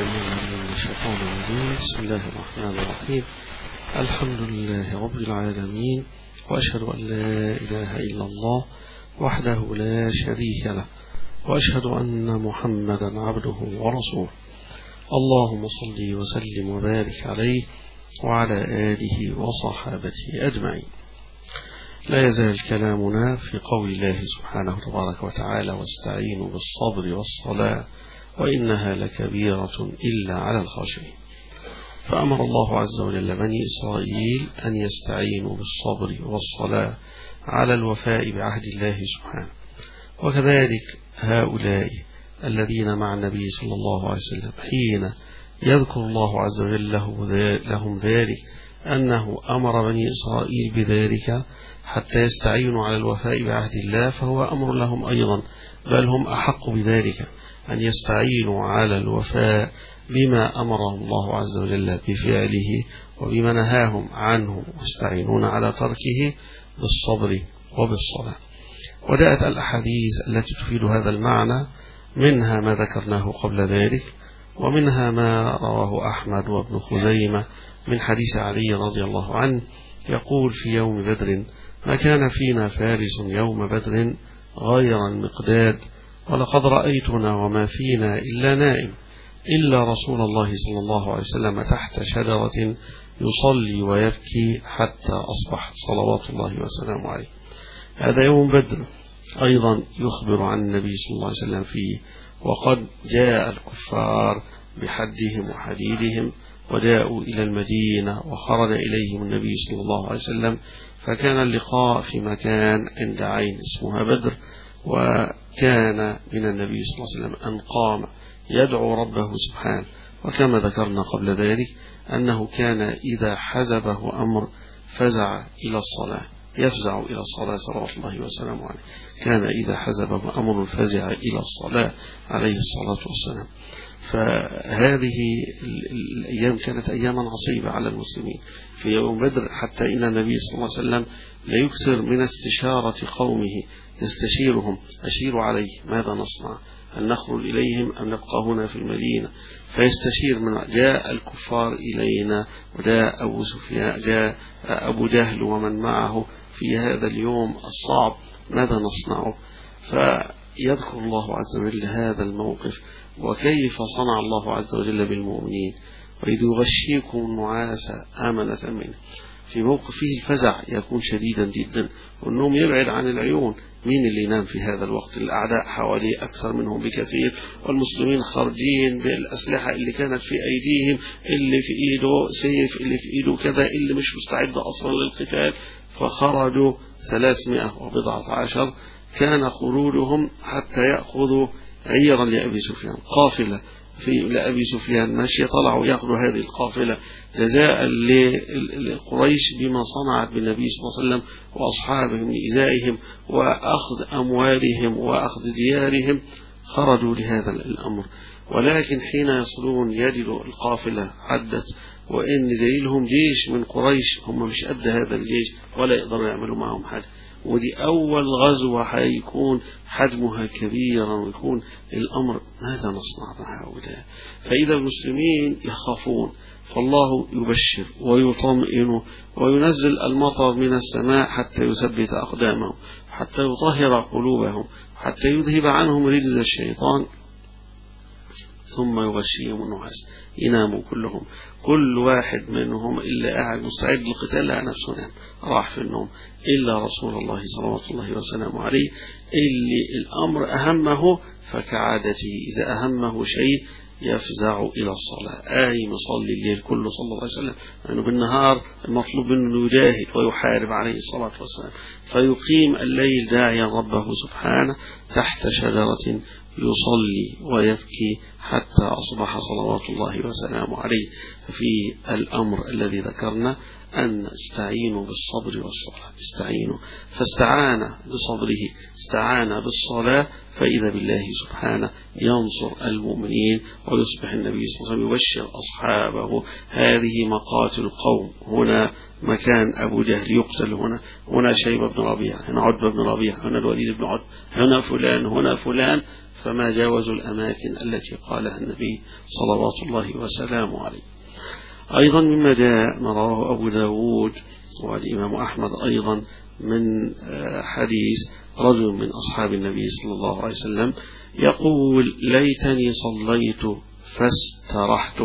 من الشيطان الرجيم. بسم الله الرحمن الرحيم. الحمد لله رب العالمين، وأشهد أن لا إله إلا الله وحده لا شريك له، وأشهد أن محمدا عبده ورسوله. اللهم صل وسلم وبارك عليه وعلى آله وصحابته أجمعين. لا يزال كلامنا في قول الله سبحانه تبارك وتعالى: واستعينوا بالصبر والصلاة وإنها لكبيرة إلا على الخاشعين. فأمر الله عز وجل بني إسرائيل أن يستعينوا بالصبر والصلاة على الوفاء بعهد الله سبحانه، وكذلك هؤلاء الذين مع النبي صلى الله عليه وسلم حين يذكر الله عز وجل لهم ذلك أنه أمر بني إسرائيل بذلك حتى يستعينوا على الوفاء بعهد الله، فهو أمر لهم أيضا، بل هم أحق بذلك أن يستعينوا على الوفاء بما أمرهم الله عز وجل بفعله وبما نهاهم عنه، واستعينون على تركه بالصبر وبالصلاة. وجاءت الأحاديث التي تفيد هذا المعنى، منها ما ذكرناه قبل ذلك، ومنها ما رواه أحمد وابن خزيمة من حديث علي رضي الله عنه يقول: في يوم بدر ما كان فينا فارس يوم بدر غير المقداد، ولقد رأيتنا وما فينا إلا نائم إلا رسول الله صلى الله عليه وسلم تحت شجرة يصلي ويبكي حتى أصبح صلوات الله وسلامه عليه. هذا يوم بدر أيضا يخبر عن النبي صلى الله عليه وسلم فيه، وقد جاء الكفار بحدهم وحديدهم وجاءوا إلى المدينة، وخرج إليهم النبي صلى الله عليه وسلم، فكان اللقاء في مكان عند عين اسمها بدر. وكان من النبي صلى الله عليه وسلم أن قام يدعو ربه سبحانه، وكما ذكرنا قبل ذلك أنه كان إذا حزبه أمر فزع إلى الصلاة، يفزع إلى الصلاة صلوات الله وسلامه عليه. كان إذا حزبه أمر فزع إلى الصلاة عليه الصلاة والسلام. فهذه الأيام كانت أياما عصيبة على المسلمين في يوم بدر، حتى إن النبي صلى الله عليه وسلم لا يكثر من استشارة قومه، يستشيرهم: أشيروا عليه، ماذا نصنع؟ هل نخرج إليهم أم نبقى هنا في المدينة؟ فيستشير من جاء الكفار إلينا، وجاء أبو سفيان، جاء أبو جهل ومن معه في هذا اليوم الصعب، ماذا نصنع؟ فيذكر الله عز وجل هذا الموقف، وكيف صنع الله عز وجل بالمؤمنين: وإذ يغشيكم النعاس أمنة منه. في موقف فيه الفزع يكون شديدا جدا، والنوم يبعد عن العيون. مين اللي ينام في هذا الوقت؟ الأعداء حواليه أكثر منهم بكثير، والمسلمين خارجين بالأسلحة اللي كانت في أيديهم، اللي في إيده سيف، اللي في إيده كذا، اللي مش مستعد أصلا للقتال. فخرجوا 310، كان خروجهم حتى يأخذوا عيرا لأبي سفيان، قافلة لأبي سفيان ماشية، طلعوا يأخذوا هذه القافلة جزاء لقريش بما صنعت بالنبي صلى الله عليه وسلم وأصحابهم لإزائهم وأخذ أموالهم وأخذ ديارهم. خرجوا لهذا الأمر، ولكن حين يصلون يجدوا القافلة عدت، وإن دليلهم جيش من قريش، هم مش قد هذا الجيش ولا يقدروا يعملوا معهم حاجة، ودي أول غزوة حيكون حجمها كبيرا، ويكون الأمر ماذا نصنع مع هؤلاء؟ فإذا المسلمين يخافون، فالله يبشر ويطمئن وينزل المطر من السماء حتى يثبت أقدامهم، حتى يطهر قلوبهم، حتى يذهب عنهم رجز الشيطان، ثم يغشيهم النعاس، يناموا كلهم، كل واحد منهم إلا قاعد مستعد للقتال لا نفسه نام، راح في النوم، إلا رسول الله صلوات الله وسلامه عليه، اللي الأمر أهمه، فكعادته إذا أهمه شيء يفزع إلى الصلاة، مصلي الليل كله صلى الله عليه وسلم، لأنه بالنهار المطلوب منه يجاهد ويحارب عليه الصلاة والسلام، فيقيم الليل داعيا ربه سبحانه تحت شجرة يصلي ويبكي حتى أصبح صلوات الله وسلامه عليه. ففي الأمر الذي ذكرنا أن استعينوا بالصبر والصلاة، استعينوا، فاستعان بصبره، استعان بالصلاة، فإذا بالله سبحانه ينصر المؤمنين، ويصبح النبي صلى الله عليه وسلم يبشر أصحابه: هذه مقاتل القوم، هنا مكان أبو جهل يقتل هنا شيبة بن ربيعة، هنا عتبة بن ربيعة، هنا الوليد بن عتبة، هنا فلان، هنا فلان، فما جاوزوا الأماكن التي قالها النبي صلوات الله وسلامه عليه. أيضا مما جاء ما رواه أبو داود والإمام أحمد أيضا من حديث رجل من أصحاب النبي صلى الله عليه وسلم يقول ليتني صليت فاسترحت،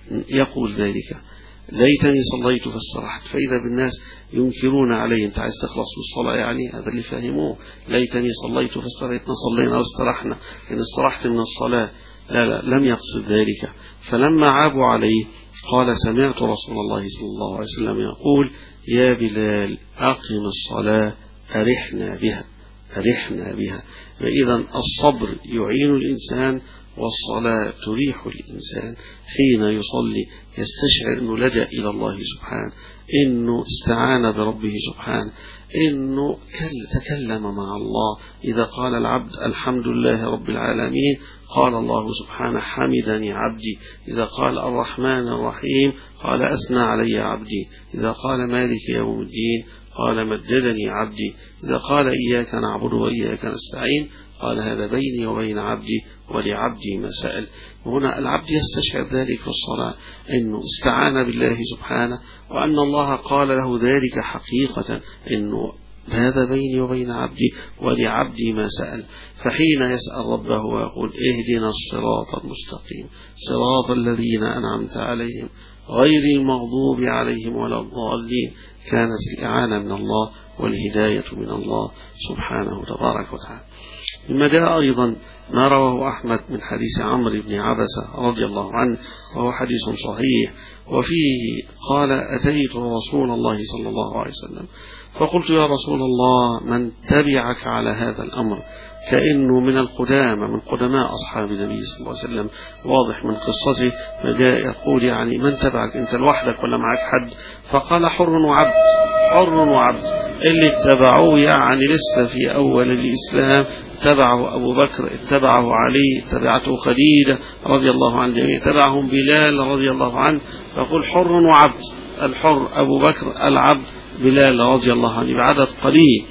يقول ذلك ليتني صليت فاسترحت، فإذا بالناس ينكرون عليه أنت عايز تخلص من الصلاة يعني، هذا اللي فهموه، ليتني صليت فاسترحت، صلينا واسترحنا إن استرحت من الصلاة، لا لم يقصد ذلك. فلما عابوا عليه قال سمعت رسول الله صلى الله عليه وسلم يقول يا بلال أقم الصلاة أرحنا بها، أرحنا بها. فإذا الصبر يعين الإنسان والصلاة تريح الإنسان، حين يصلي يستشعر أنه لجأ إلى الله سبحانه، أنه استعان بربه سبحانه، أنه تكلم مع الله. إذا قال العبد الحمد لله رب العالمين قال الله سبحانه حمدني عبدي، إذا قال الرحمن الرحيم قال أثنى علي عبدي، إذا قال مالك يوم الدين قال مجدني عبدي، إذا قال إياك نعبد وإياك نستعين قال هذا بيني وبين عبدي ولعبدي ما سأل. وهنا العبد يستشعر ذلك في الصلاة، أنه استعان بالله سبحانه، وأن الله قال له ذلك حقيقة، أنه هذا بيني وبين عبدي ولعبدي ما سأل. فحين يسأل ربه ويقول اهدنا الصراط المستقيم صراط الذين أنعمت عليهم غير المغضوب عليهم ولا الضالين، كانت الإعانة من الله والهداية من الله سبحانه تبارك وتعالى. مما جاء أيضا ما رواه أحمد من حديث عمرو بن عبسة رضي الله عنه، وهو حديث صحيح، وفيه قال أتيت رسول الله صلى الله عليه وسلم فقلت يا رسول الله من تبعك على هذا الأمر، كأنه من القدامى من قدماء أصحاب النبي صلى الله عليه وسلم، واضح من قصته فجاء يقول يعني من تبعك، أنت لوحدك ولا معك حد؟ فقال حر وعبد، حر وعبد. اللي اتبعوه يعني لسه في أول الإسلام، اتبعه أبو بكر، اتبعه علي، اتبعته خديجة رضي الله عن الجميع، اتبعهم بلال رضي الله عنه، فقل حر وعبد، الحر أبو بكر، العبد بلال رضي الله عنه بعدد قليل.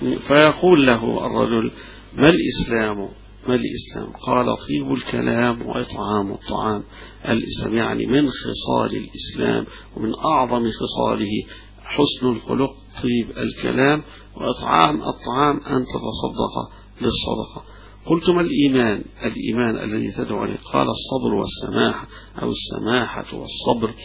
فيقول له الرجل ما الإسلام؟ ما الإسلام؟ قال طيب الكلام وإطعام الطعام. الإسلام يعني من خصال الإسلام ومن أعظم خصاله حسن الخلق، طيب الكلام، وإطعام الطعام أن تتصدق للصدقة. قلت ما الإيمان؟ الإيمان الذي تدعو عليه؟ قال الصبر والسماحة أو السماحة والصبر.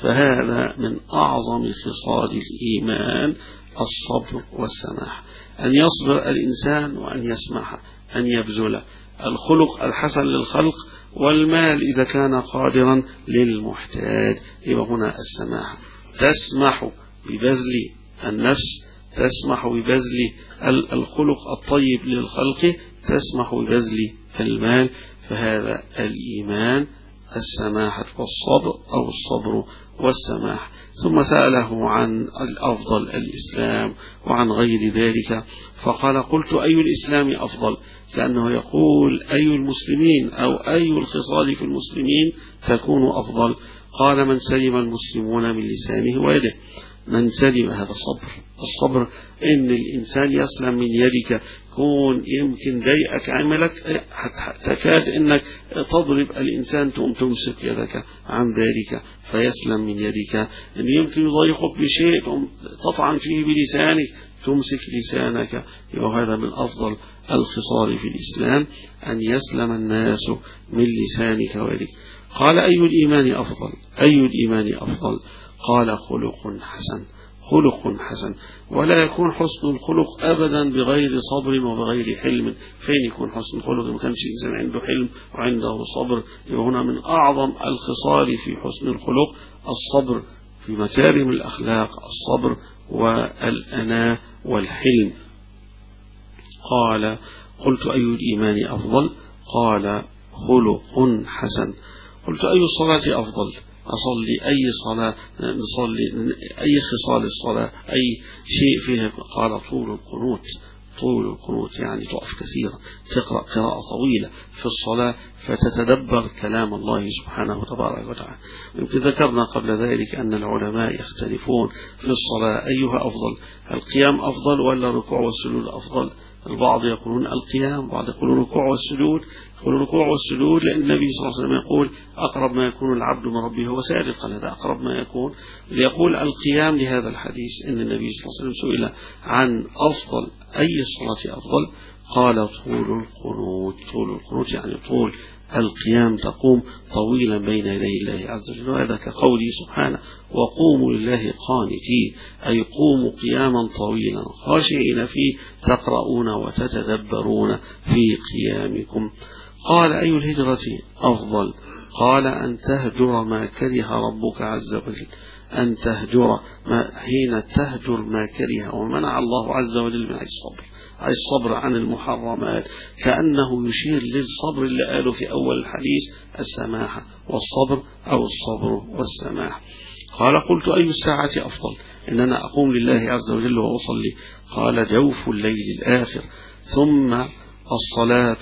فهذا من أعظم خصال الإيمان، الصبر والسماحة، أن يصبر الإنسان وأن يسمح، أن يبذل الخلق الحسن للخلق، والمال إذا كان قادرا للمحتاج. يبقى هنا السماحة، تسمح ببذل النفس، تسمح ببذل الخلق الطيب للخلق، تسمح ببذل المال. فهذا الإيمان، السماحة والصبر أو الصبر والسماح. ثم سأله عن الأفضل الإسلام وعن غير ذلك، فقال قلت أي الإسلام أفضل؟ كأنه يقول أي المسلمين أو أي الخصال في المسلمين تكون أفضل؟ قال من سلم المسلمون من لسانه ويده. من سلم، هذا الصبر، الصبر إن الإنسان يسلم من يدك، كون يمكن ضيقك عملك تكاد إنك تضرب الإنسان تقوم تمسك يدك عن ذلك فيسلم من يدك، إن يمكن يضايقك بشيء تطعن فيه بلسانك تمسك لسانك. وهذا من أفضل الخصال في الإسلام، أن يسلم الناس من لسانك ويدك. قال أي الإيمان أفضل؟ أي الإيمان أفضل؟ قال خلق حسن، خلق حسن. ولا يكون حسن الخلق أبدا بغير صبر وبغير حلم. فين يكون حسن الخلق ما كانش الإنسان عنده حلم وعنده صبر؟ وهنا من أعظم الخصال في حسن الخلق الصبر، في مكارم الأخلاق الصبر والأناة والحلم. قال قلت أي الإيمان أفضل؟ قال خلق حسن. قلت أي الصلاة أفضل؟ أصلي أي صلاة، نصلي أي خصال الصلاة، أي شيء فيها؟ قال طول القنوت، طول القنوت يعني تقف كثيرا، تقرأ قراءة طويلة في الصلاة، فتتدبر كلام الله سبحانه تبارك وتعالى. يمكن ذكرنا قبل ذلك أن العلماء يختلفون في الصلاة أيها أفضل، القيام أفضل ولا الركوع والسجود أفضل؟ البعض يقولون القيام، بعض يقولون الركوع والسجود. يقولون الركوع والسجود لأن النبي صلى الله عليه وسلم يقول أقرب ما يكون العبد من ربه هو ساجد، قال هذا أقرب ما يكون. ليقول القيام لهذا الحديث إن النبي صلى الله عليه وسلم سئل عن أفضل أي الصلاة أفضل، قال طول القنوت. طول القنوت يعني طول القيام، تقوم طويلا بين يدي الله عز وجل، وهذا كقوله سبحانه وقوموا لله قانتين، أي قوموا قياما طويلا خاشعين فيه تقرؤون وتتدبرون في قيامكم. قال أي الهجرة أفضل؟ قال أن تهجر ما كره ربك عز وجل، أن تهجر حين تهجر ما كره ومنع الله عز وجل من الصبر عن المحرمات، كأنه يشير للصبر اللي قاله في أول الحديث السماحة والصبر أو الصبر والسماح. قال قلت أي الساعة أفضل؟ إن أنا أقوم لله عز وجل وأصلي. قال جوف الليل الآخر، ثم الصلاة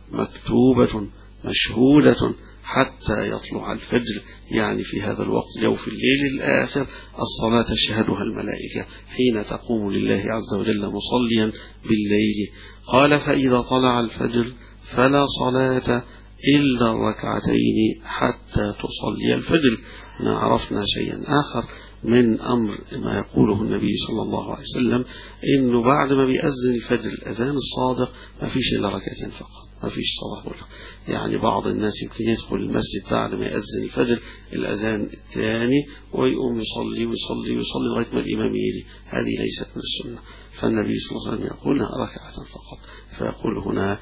مكتوبة مشهودة حتى يطلع الفجر، يعني في هذا الوقت جوف الليل الآخر الصلاة تشهدها الملائكة حين تقوم لله عز وجل مصليا بالليل. قال فإذا طلع الفجر فلا صلاة إلا الركعتين حتى تصلي الفجر. عرفنا شيئا آخر من أمر ما يقوله النبي صلى الله عليه وسلم، إنه بعد ما بيأذن الفجر الأذان الصادق ما فيش إلا ركعتين فقط، ما فيش صلاة كلها. يعني بعض الناس يمكن يدخل المسجد بعد ما يأذن الفجر الأذان الثاني ويقوم يصلي ويصلي ويصلي لغاية ما الإمام يجي، هذه ليست من السنة. فالنبي صلى الله عليه وسلم يقول ركعة فقط. فيقول هنا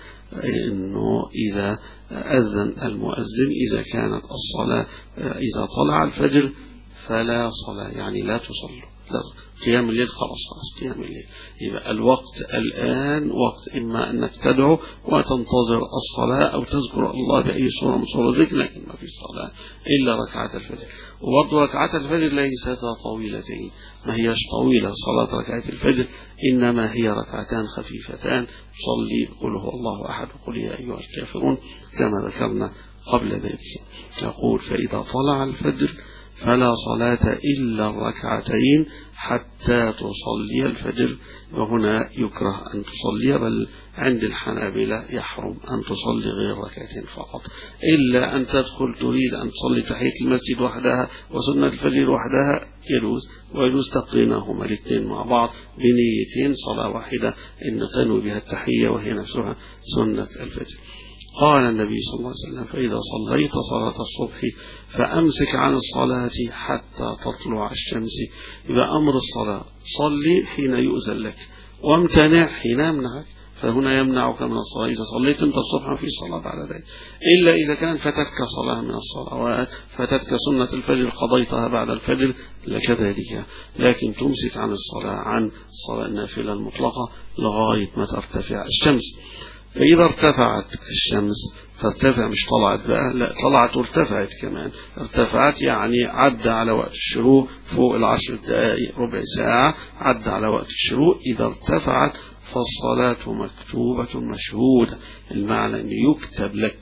إنه إذا أذن المؤذن إذا كانت الصلاة إذا طلع الفجر فلا صلاة، يعني لا تصلوا قيام الليل، خلاص قيام الليل. يبقى الوقت الآن وقت إما أنك تدعو وتنتظر الصلاة أو تذكر الله بأي صورة من صور ذكر، لكن ما في صلاة إلا ركعة الفجر. وبرضه ركعة الفجر ليست طويلتين، ما هيش طويلة صلاة ركعة الفجر، إنما هي ركعتان خفيفتان تصلي قل هو الله أحد وقل يا أيها الكافرون كما ذكرنا قبل ذلك. يقول فإذا طلع الفجر فلا صلاة إلا الركعتين حتى تصلي الفجر. وهنا يكره أن تصلي، بل عند الحنابلة يحرم أن تصلي غير ركعتين فقط، إلا أن تدخل تريد أن تصلي تحية المسجد وحدها وسنة الفجر وحدها يجوز، ويجوز تقرينهما الاثنين مع بعض بنيتين صلاة واحدة إن تنوي بها التحية وهي نفسها سنة الفجر. قال النبي صلى الله عليه وسلم فإذا صليت صلاة الصبح فأمسك عن الصلاة حتى تطلع الشمس. يبقى أمر الصلاة صلي حين يؤذن لك، وامتنع حين يمنعك. فهنا يمنعك من الصلاة إذا صليت أنت الصبح ما فيش صلاة بعد ذلك، إلا إذا كان فتتك صلاة من الصلوات، فتتك سنة الفجر قضيتها بعد الفجر لكذلك، لكن تمسك عن الصلاة عن الصلاة النافلة المطلقة لغاية ما ترتفع الشمس. فإذا ارتفعت الشمس، ترتفع مش طلعت بقى، لا طلعت وارتفعت كمان. ارتفعت يعني عدى على وقت الشروق فوق 10 دقائق ربع ساعة، عدى على وقت الشروق. إذا ارتفعت فالصلاة مكتوبة مشهودة، المعنى أن يكتب لك،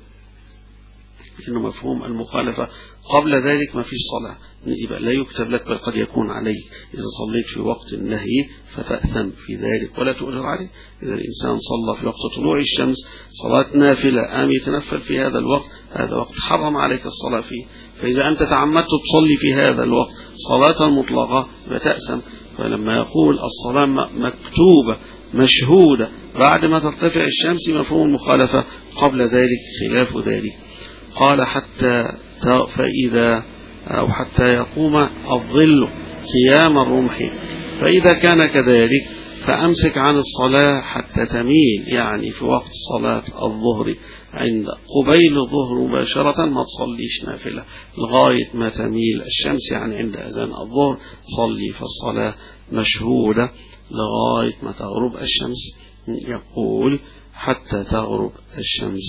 إنه مفهوم المخالفة قبل ذلك ما فيش صلاة، يبقى لا يكتب لك، بل قد يكون عليك إذا صليت في وقت النهي فتأثم في ذلك ولا تؤجر عليه. إذا الإنسان صلى في وقت طلوع الشمس صلاة نافلة قام يتنفل في هذا الوقت، هذا وقت حرم عليك الصلاة فيه. فإذا أنت تعمدت تصلي في هذا الوقت صلاة مطلقة فتأثم. فلما يقول الصلاة مكتوبة مشهودة بعد ما ترتفع الشمس، مفهوم المخالفة قبل ذلك خلاف ذلك. قال حتى يقوم الظل قيام الرمح. فإذا كان كذلك فأمسك عن الصلاة حتى تميل، يعني في وقت صلاة الظهر عند قبيل الظهر مباشرة ما تصليش نافلة لغاية ما تميل الشمس، يعني عند أذان الظهر صلي، فالصلاة مشهودة لغاية ما تغرب الشمس. يقول حتى تغرب الشمس.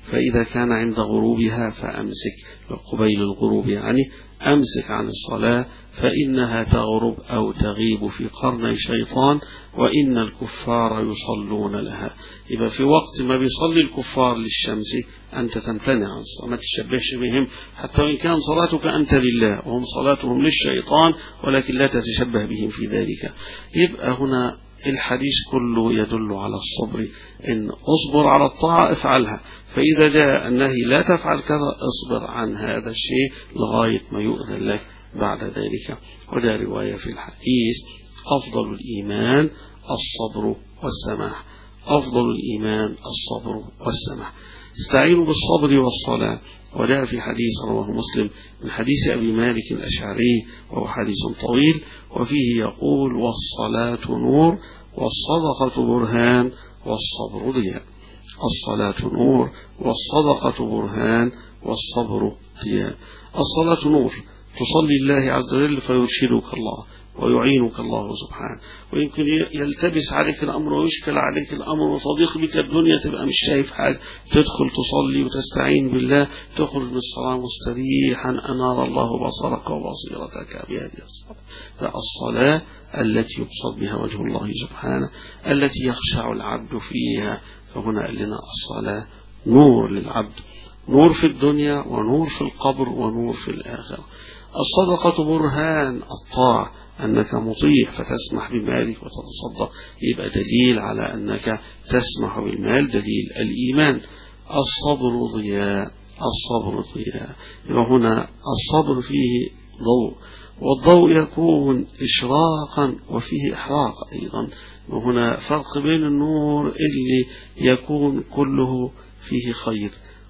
فإذا كان عند غروبها فأمسك، قبيل الغروب يعني أمسك عن الصلاة فإنها تغرب أو تغيب في قرني شيطان، وإن الكفار يصلون لها. يبقى في وقت ما بيصلي الكفار للشمس أنت تمتنع عن الصلاة، ما تشبهش بهم، حتى وإن كان صلاتك أنت لله وهم صلاتهم للشيطان، ولكن لا تتشبه بهم في ذلك. يبقى هنا الحديث كله يدل على الصبر، إن أصبر على الطاعة افعلها، فإذا جاء النهي لا تفعل كذا اصبر عن هذا الشيء لغاية ما يؤذن لك بعد ذلك. وده رواية في الحديث: أفضل الإيمان الصبر والسماح، أفضل الإيمان الصبر والسماح. استعينوا بالصبر والصلاة. وجاء في حديث رواه مسلم من حديث أبي مالك الأشعري وهو حديث طويل، وفيه يقول: والصلاة نور والصدقة برهان والصبر ضياء. الصلاة نور والصدقة برهان والصبر ضياء. الصلاة نور، تصلي الله عز وجل فيرشدك الله ويعينك الله سبحانه، ويمكن يلتبس عليك الأمر ويشكل عليك الأمر وتضيق بك الدنيا، تبقى مش شايف حاجة، تدخل تصلي وتستعين بالله، تخرج من الصلاة مستريحا، أنار الله بصرك وبصيرتك بهذه الصلاة. الصلاة التي يقصد بها وجه الله سبحانه، التي يخشع العبد فيها. فهنا قال لنا الصلاة نور للعبد، نور في الدنيا ونور في القبر ونور في الآخرة. الصدقة برهان الطاعة، أنك مطيع فتسمح بمالك وتتصدق، يبقى دليل على أنك تسمح بالمال، دليل الإيمان. الصبر ضياء، الصبر ضياء، يبقى هنا الصبر فيه ضوء، والضوء يكون إشراقا وفيه إحراق أيضا. وهنا فرق بين النور اللي يكون كله فيه خير،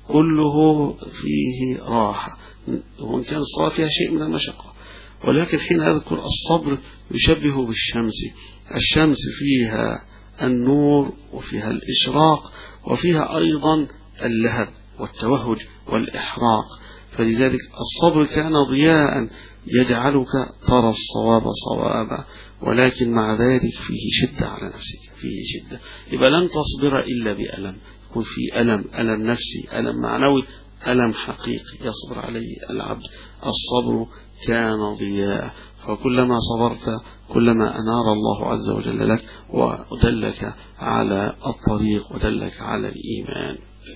كله فيه راحة، وإن كان الصلاة فيها شيء من المشقة، ولكن حين أذكر الصبر يشبه بالشمس. الشمس فيها النور وفيها الإشراق وفيها أيضا اللهب والتوهج والإحراق، فلذلك الصبر كان ضياء يجعلك ترى الصواب صوابا، ولكن مع ذلك فيه شدة على نفسك، فيه شدة. يبقى لن تصبر إلا بألم، يكون في ألم نفسي، ألم معنوي، ألم حقيقي يصبر عليه العبد. الصبر كان ضياء، فكلما صبرت كلما أنار الله عز وجل لك ودلك على الطريق ودلك على الإيمان.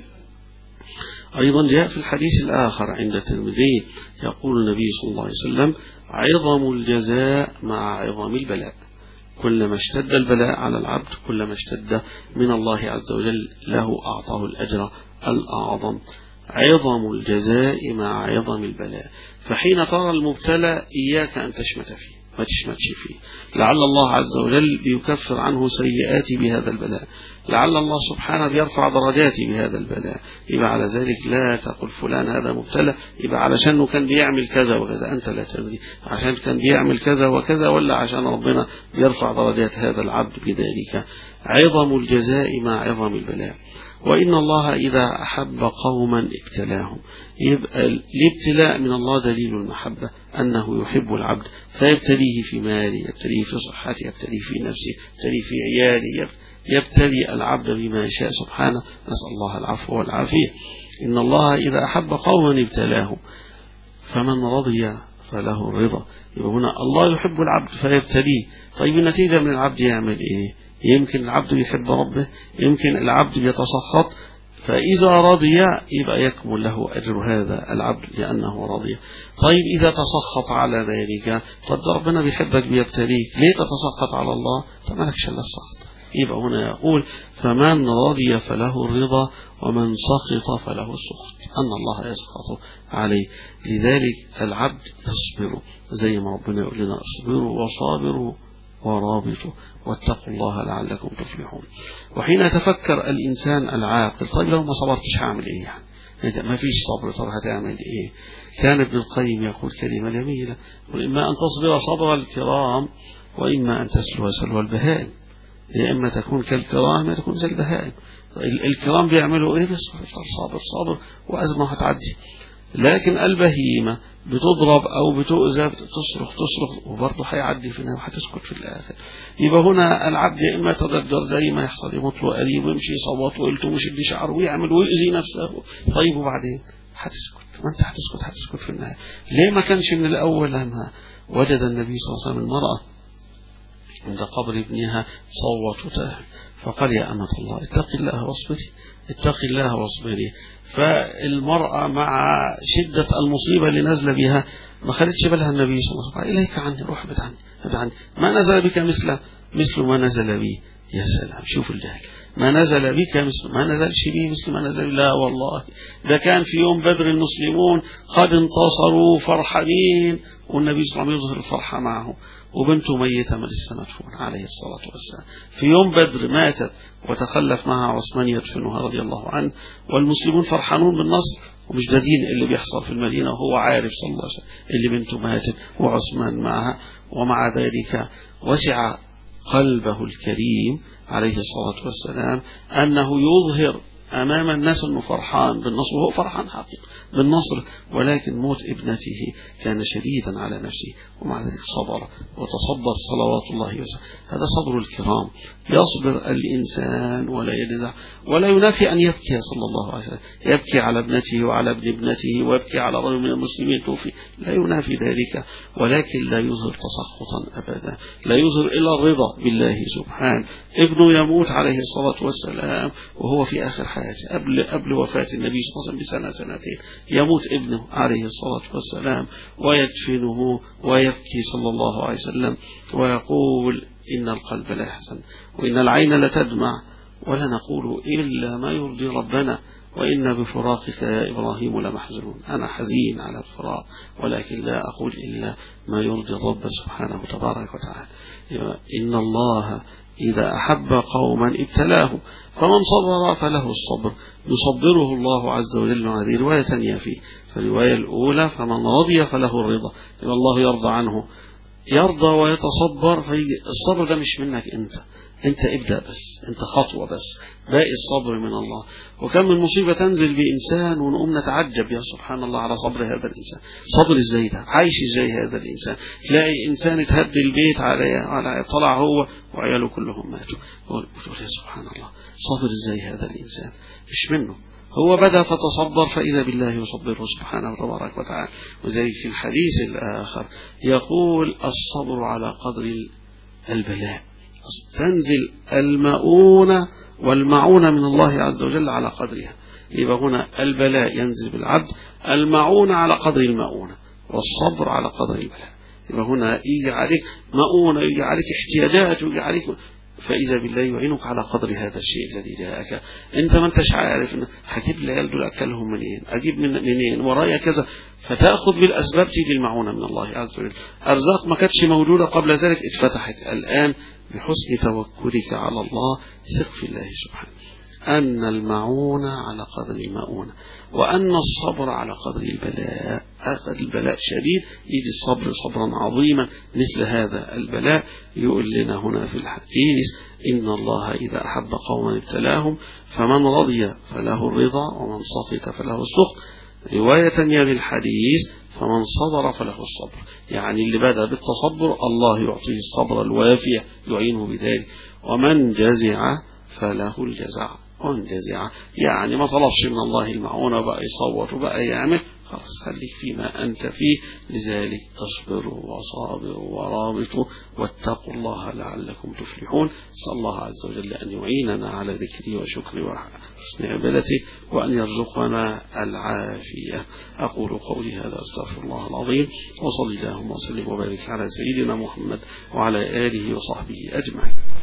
أيضا جاء في الحديث الآخر عند الترمذي يقول النبي صلى الله عليه وسلم: عظم الجزاء مع عظم البلاء. كلما اشتد البلاء على العبد كلما اشتد من الله عز وجل له أعطاه الأجر الأعظم. عظم الجزاء مع عظم البلاء، فحين ترى المبتلى إياك أن تشمت فيه، ما تشمتش فيه، لعل الله عز وجل بيكفر عنه سيئاتي بهذا البلاء، لعل الله سبحانه بيرفع درجاتي بهذا البلاء. يبقى على ذلك لا تقل فلان هذا مبتلى يبقى علشانه كان بيعمل كذا وكذا، أنت لا تدري عشان كان بيعمل كذا وكذا، ولا عشان ربنا يرفع درجات هذا العبد بذلك. عظم الجزاء مع عظم البلاء. وإن الله إذا أحب قوما ابتلاهم. يبقى الابتلاء من الله دليل المحبة، أنه يحب العبد فيبتليه في ماله، يبتليه في صحته، يبتليه في نفسه، يبتليه في عياله، يبتلي العبد بما يشاء سبحانه. نسأل الله العفو والعافية. إن الله إذا أحب قوما ابتلاهم فمن رضي فله الرضا. يبقى هنا الله يحب العبد فيبتليه. طيب النتيجة من العبد يعمل إيه؟ يمكن العبد يحب ربه، يمكن العبد يتسخط، فإذا رضي يبقى يكمل له أجر هذا العبد لأنه رضي. طيب إذا تسخط على ذلك، طب ربنا بيحبك بيبتليك، ليه تتسخط على الله؟ طب مالكش إلا السخط. يبقى هنا يقول: فمن رضي فله الرضا ومن سخط فله السخط، أن الله يسخط عليه. لذلك العبد يصبر زي ما ربنا يقول لنا: اصبروا وصابروا ورابطوا واتقوا الله لعلكم تفلحون. وحين يتفكر الإنسان العاقل: طيب لو ما صبرتش هعمل إيه؟ يعني ما فيش صبر، طب هتعمل إيه؟ كان ابن القيم يقول كلمة جميلة: يقول: إما أن تصبر صبر الكرام وإما أن تسلو سلوى البهائم. يا إما تكون كالكرام يا تكون زي البهائم. الكرام بيعملوا إيه؟ بس صابر صابر وأزمة هتعدي. لكن البهيمة بتضرب أو بتؤذى تصرخ وبرضه هيعدي في النهاية وهتسكت في الآخر. يبقى هنا العبد إما يتضجر زي ما يحصل، يموت له قريب ويمشي يصوت ويلتم ويشد شعره ويعمل ويؤذي نفسه. طيب وبعدين هتسكت، ما أنت هتسكت في النهاية. ليه ما كانش من الأول لما وجد النبي صلى الله عليه وسلم المرأة عند قبر ابنها صوت وتاه فقال يا أمة الله اتق الله واصبري. فالمرأة مع شدة المصيبة اللي نزل بها ما خدتش بالها النبي صلى الله عليه وسلم، إليك عني، روح ابعد عني، ما نزل بك مثل ما نزل بي. يا سلام، شوف الجهل، ما نزل بك مثل ما نزلش بي مثل ما نزل. لا والله، ده كان في يوم بدر المسلمون قد انتصروا فرحانين والنبي صلى الله عليه وسلم يظهر الفرحة معه وبنته ميتة من لسه مدفونة عليه الصلاة والسلام. في يوم بدر ماتت وتخلف معها عثمان يدفنها رضي الله عنه، والمسلمون فرحانون بالنصر ومش دين اللي بيحصل في المدينة، وهو عارف صلى الله عليه وسلم اللي بنته ماتت وعثمان معها. ومع ذلك وسع قلبه الكريم عليه الصلاة والسلام أنه يظهر أمام الناس أنه فرحان بالنصر، وهو فرحان حقيقة بالنصر، ولكن موت ابنته كان شديدا على نفسه، ومع ذلك صبر وتصبر صلوات الله وسلم. هذا صبر الكرام، يصبر الإنسان ولا يجزع ولا ينافي أن يبكي صلى الله عليه وسلم، يبكي على ابنته وعلى ابن ابنته ويبكي على رجل من المسلمين توفي، لا ينافي ذلك، ولكن لا يظهر تسخطا أبدا، لا يظهر إلا الرضا بالله سبحانه. ابنه يموت عليه الصلاة والسلام وهو في آخر حياته قبل وفاة النبي صلى الله عليه وسلم سنتين، يموت ابنه عليه الصلاة والسلام ويدفنه ويبكي صلى الله عليه وسلم ويقول إن القلب لا يحزن وإن العين لتدمع ولا نقول إلا ما يرضي ربنا وإن بفراقك يا إبراهيم لمحزنون. أنا حزين على الفراق ولكن لا أقول إلا ما يرضي الرب سبحانه تبارك وتعالى. إن الله إذا أحب قوما ابتلاهم فمن صبر فله الصبر يصبره الله عز وجل. هذه رواية ثانية في الرواية الأولى فمن رضي فله الرضا، إن الله يرضى عنه، يرضى ويتصبر. فالصبر ده مش منك انت ابدأ بس، انت خطوة بس، باقي الصبر من الله. وكم من مصيبة تنزل بإنسان ونقوم نتعجب يا سبحان الله على صبر هذا الإنسان، صبر ازاي ده، عايش ازاي هذا الإنسان. تلاقي إنسان اتهد البيت على طلع هو وعياله كلهم ماتوا، وتقول يا سبحان الله صبر ازاي هذا الإنسان، مش منه، هو بدأ فتصبر فإذا بالله يصبره سبحانه وتبارك وتعالى. وذلك في الحديث الآخر يقول الصبر على قدر البلاء، تنزل المؤونة والمعونة من الله عز وجل على قدرها. يبقى هنا البلاء ينزل بالعبد، المعونة على قدر المؤونة، والصبر على قدر البلاء. يبقى هنا يجي عليك مؤونة، يجي عليك احتياجات، ويجي عليك، فإذا بالله يعينك على قدر هذا الشيء الذي جاءك. انت ما انتش عارف ان هجيب العيال دول اكلهم منين، اجيب منين، ورايا كذا، فتاخذ بالاسباب تيجي المعونه من الله عز وجل. ارزاق ما كانتش موجوده قبل ذلك اتفتحت الان بحسن توكلك على الله. ثق في الله سبحانه أن المعونة على قدر المؤونة، وأن الصبر على قدر البلاء. البلاء شديد، يجي الصبر صبرا عظيما مثل هذا البلاء. يقول لنا هنا في الحديث إن الله إذا أحب قوما ابتلاهم فمن رضي فله الرضا ومن سخط فله السخط. رواية ثانية للحديث فمن صبر فله الصبر، يعني اللي بدأ بالتصبر الله يعطيه الصبر الوافية يعينه بذلك. ومن جزع فله الجزع، ومن جزع يعني ما طلبش من الله المعونة وبقى يصوت وبقى يعمل، خلاص خليك فيما أنت فيه. لذلك اصبروا وصابروا ورابطوا واتقوا الله لعلكم تفلحون. صلى الله عز وجل أن يعيننا على ذكره وشكره وحسن عبادته، وأن يرزقنا العافية. أقول قولي هذا أستغفر الله العظيم، وصلي اللهم وسلم وبارك على سيدنا محمد وعلى آله وصحبه أجمعين.